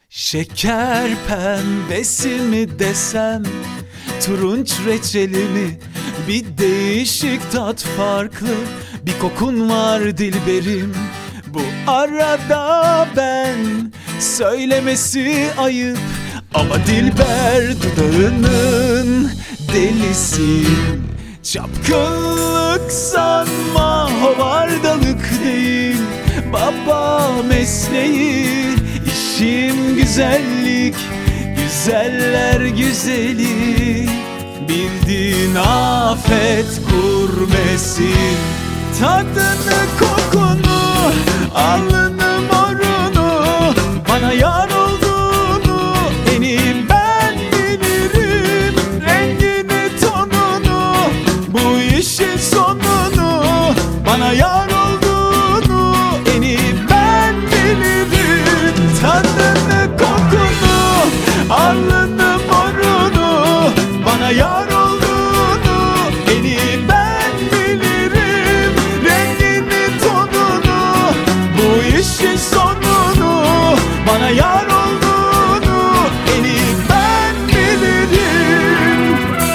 Şeker pembesi mi desem, turunç reçeli mi? Bir değişik tat, farklı bir kokun var dilberim. Bu arada ben, söylemesi ayıp ama dilber dudağının delisiyim. Çapkınlık sanma, hovardalık değil, baba mesleği, işim güzellik, güzeller güzeli. Bildiğin afet gurmesin, tadını kokunu, alnını morunu, bana yar olduğunu en iyi ben bilirim. Rengini tonunu, bu işin sonunu, bana yar olduğunu en iyi ben bilirim. Tadını kokunu, alnını morunu, bana yar olduğunu en iyi ben bilirim. Rengini tonunu, bu işin sonunu, bana yar olduğunu en iyi ben bilirim.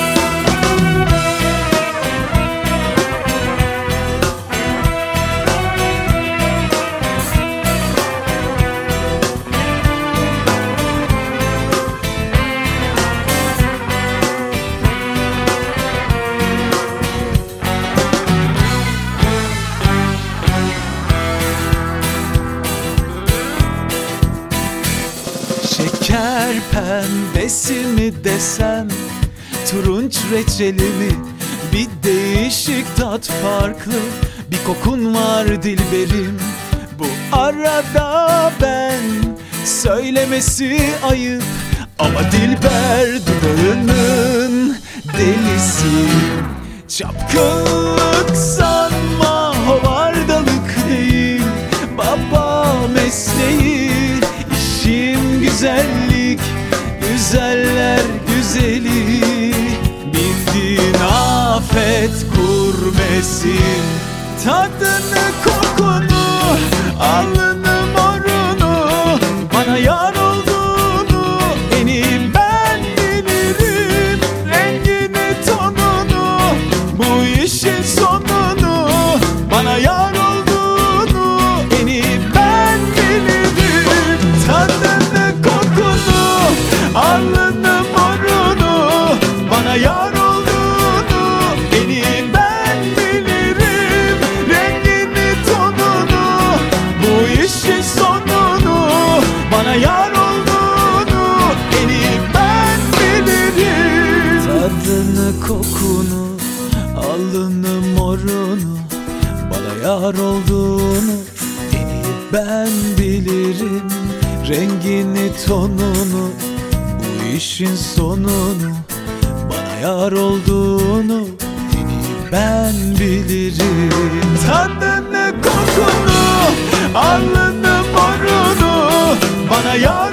Şeker pembesi mi desem, turunç reçeli mi? Bir değişik tat, farklı bir kokun var dilberim. Bu arada ben, söylemesi ayıp ama dilber dudağının delisiyim. Çapkınlık sanma, hovardalık değil, baba mesleği, işim güzellik, güzeller güzeli. Bildiğin afet gurmesin, tadını kokunu, alnını morunu, bana yar olduğunu en iyi ben bilirim. Rengini tonunu, bu işin sonunu, bana yar olduğunu en iyi ben bilirim. Tadını kokunu, alnını morunu, bana yar olduğunu en iyi ben bilirim. Rengini tonunu, bu işin sonunu, bana yar olduğunu en iyi ben bilirim. Tadını kokunu, alnını morunu, bana yar olduğunu en iyi ben bilirim. Rengini tonunu, bu işin sonunu, bana yar olduğunu en iyi ben bilirim. Tadını kokunu, alnını morunu, bana yar